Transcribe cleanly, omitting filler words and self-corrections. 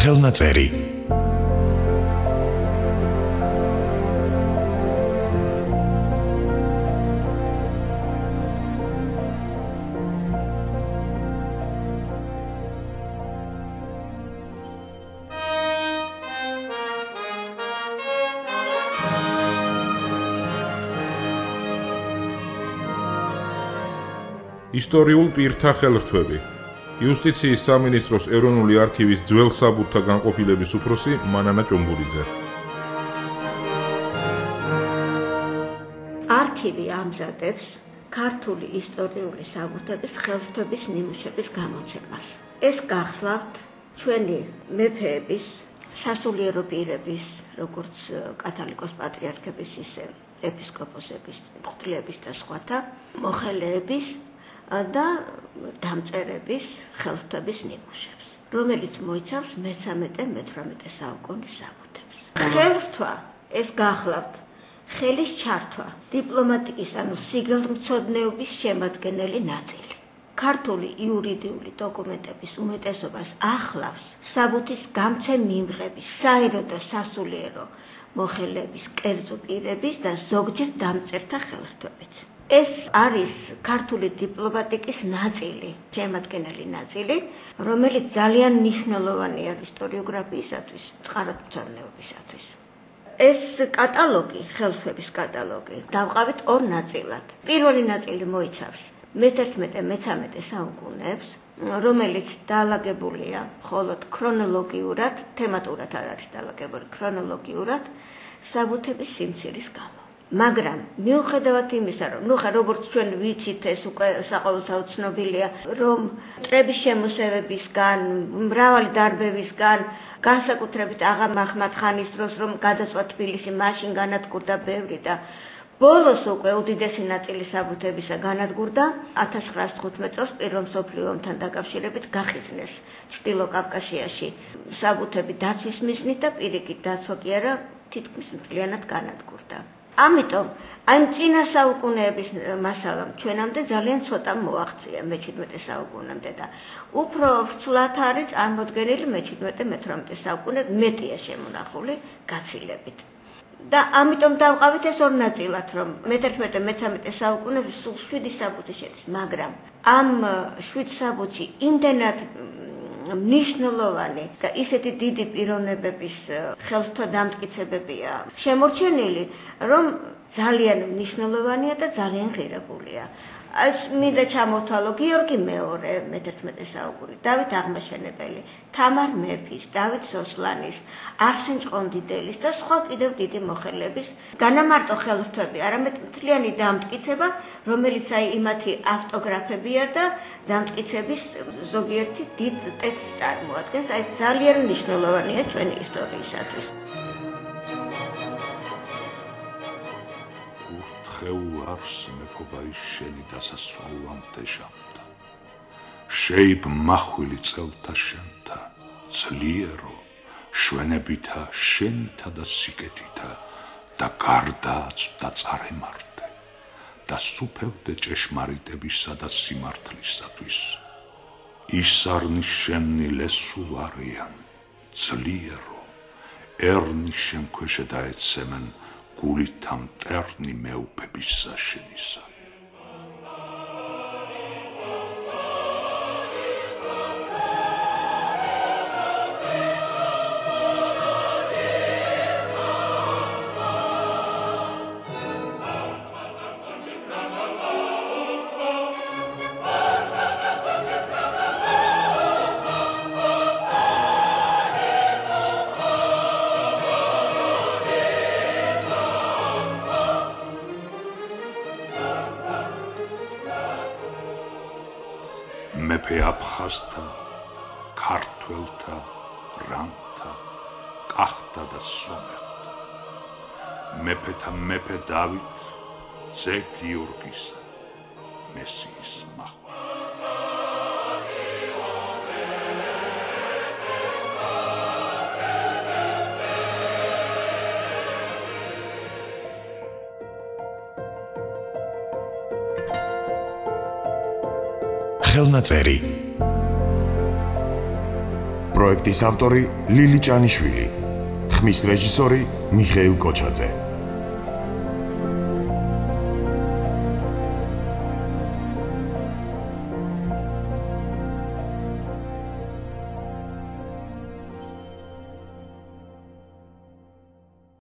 ხელნაწერი. ისტორიულ პირთა ხელრთვები. იუსტიციის სამინისტროს ეროვნული არქივის ძველ საბუთთა განყოფილების უფროსი მანანა ჭუმბურიძე. არქივი ამზადებს ქართული ისტორიული საბუთების ხელრთვების ნიმუშების გამოცემას. ეს გახლავთ ჩვენი მეფეების, სასულიერო პირების, როგორც კათოლიკოს პატრიარქების, ისე ეპისკოპოსების, მღვდლების და სხვათა მოხელეების და დამწერების ხელრთვების ნიმუშებს, რომელიც მოიცავს მე-13-მე-18 საუკუნის საბუთებს. ხელრთვა ეს გახლავთ ხელის ჩართვა, დიპლომატიკის ანუ სიგელმცოდნეობის შემადგენელი ნაწილი. ქართული იურიდიული დოკუმენტების უმეტესობას ახლავს საბუთის გამცემ-მიმღების, საერო და სასულიერო მოხელეების, კერძო პირების და ზოგჯერ დამწერთა ხელრთვებით. ეს არის ქართული დიპლომატიკის ნაწილი, შემადგენელი ნაწილი, რომელიც ძალიან მნიშვნელოვანია ისტორიოგრაფიისათვის, წყაროთმცოდნეობისათვის. ეს კატალოგი, ხელრთვების კატალოგი, დავყავით ორ ნაწილად. პირველი ნაწილი მოიცავს მე-11-მე-13 საუკუნებს, რომელიც დაალაგებულია მხოლოდ ქრონოლოგიურად, თემატურად არ არის დაალაგებული ქრონოლოგიურად საბუთების სიმცირის გამო. მაგრამ მიუხედავად იმისა, რომ როგორც ჩვენ ვიცით, ეს უკვე საყოველთაოდ ცნობილია, რომ მტრების შემოსევებისგან, მრავალი დარბევისგან, განსაკუთრებით აღა მაჰმად ხანის დროს, რომ გადაწვა თბილისი, მაშინ განადგურდა ბევრი და ბოლოს უკვე უდიდესი ნაწილი საბუთებისა განადგურდა 1915 წელს პირველ მსოფლიო ომთან დაკავშირებით გახიზნეს ჩრდილო კავკასიაში საბუთები დაცვის მიზნით და პირიქით დაცვა კი არა, თითქმის მთლიანად განადგურდა. ამიტომ აი წინა საუკუნეების მასალამ ჩვენამდე ძალიან ცოტა მოაღწია მე-17 საუკუნემდე და უფრო რთულად არის წარმოდგენილი მე-17-მე-18 საუკუნე მეტია შემონახული გაცილებით. და ამიტომ დავყავით ეს ორ ნაწილად, რომ მე-11-მე-13 საუკუნეში სულ 7 საბუთი შედის, მაგრამ ამ 7 საბუთში იმდენად მნიშვნელოვანი და ისეთი დიდი პიროვნებების ხელრთვა დამტკიცებებია შემორჩენილი, რომ ძალიან მნიშვნელოვანია და ძალიან ღირებულია. ეს მინდა ჩამოთვალო გიორგი მეორე მე-11 საუკუნით, დავით აღმაშენებელი, თამარ მეფის, დავით სოსლანის, არსენ ჭყონდიდელის და სხვა კიდევ დიდი მოხელეების განამარტო ხელრთვები, არამედ მთლიანი დამტკიცება, რომელიც აი იმათი ავტოგრაფებია და დამტკიცების ზოგიერთი დიდ ტექსტს წარმოადგენს, აი ძალიან მნიშვნელოვანია ჩვენი ისტორიისათვის. ხეულ არს მეფობა ის შენი დასასრულამდე ჟამთა. შეიბ მახვილი წელთა შენთა, ძლიერო, შვენებითა, შენითა და სიკეთითა და გარდაც დაწარემართე და სუფევდე ჭეშმარიტებისა და სიმართლისათვის. ისარნის შენი ლესულ არიან, ძლიერო, ერნის შემქვეშე დაეცემენ გულითა მტერნი მეუფებისა შენისა. მეფე აფხაზთა, ქართველთა, რამთა, კახთა და სომეხთა. მეფეთა მეფე დავით, ძე გიორგისა, მესიის მახვა. ხელნაწერი პროექტის ავტორი ლილი ჭანიშვილი, ხმის რეჟისორი მიხეილ კოჩაძე.